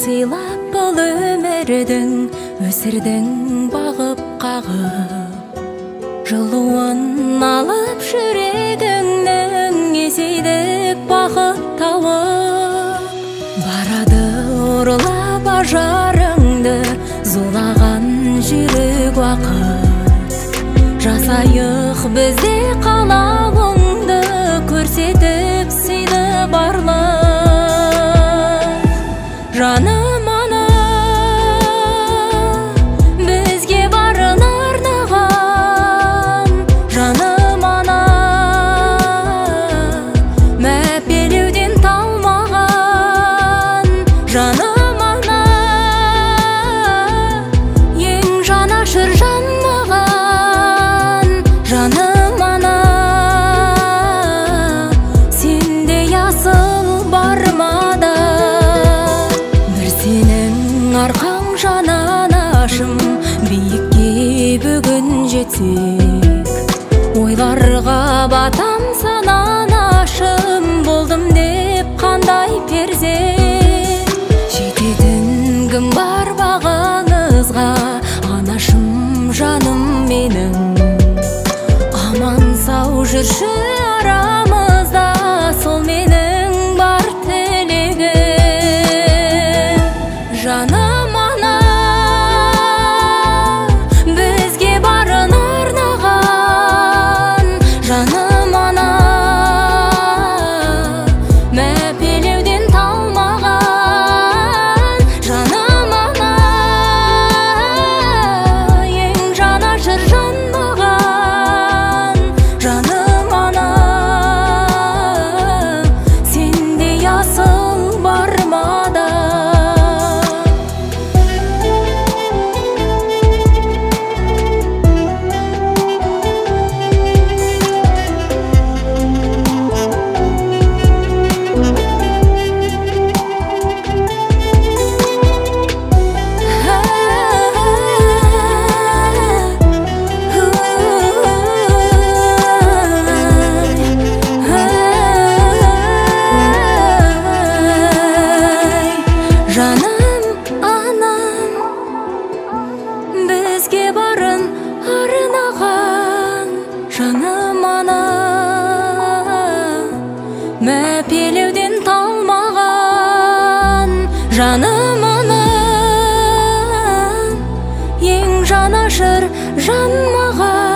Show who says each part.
Speaker 1: сыйлап бұл өмірдің, өсірдің бағып қағып, жылуын алып жүрегіңнің, есейдік бақыт тауып. Барады ұрлап ажарыңды, зулаған жүрек уақыт, жасайық бізде қалауыңды, көрсетіп сыйды барлық. Жаным ана, бізге барын арнаған, жаным ана, мәпелеуден талмаған, жаным ана, ең жанашыр жан маған, жаным ана, сендей асыл бармады. Бір сенің арқаң жананашым, биікке бүгін жетсек, ойларға батам сананашым, болдым деп қандай перзент. Жететін кім бар бағаңызға, анашым жаным менің, аман сау жүрші арамызда, сол менің бар тілегім. Жаным ана, бізге барын арнаған, жаным ана, мәпелеуден талмаған, жаным ана, ең жанашыр жан маған, жаным ана, сендей асыл бармады. Жаным анам, бізге барын арнаған, жаным ана, мәпелеуден талмаған, жаным ана, ең жанашыр жан маған.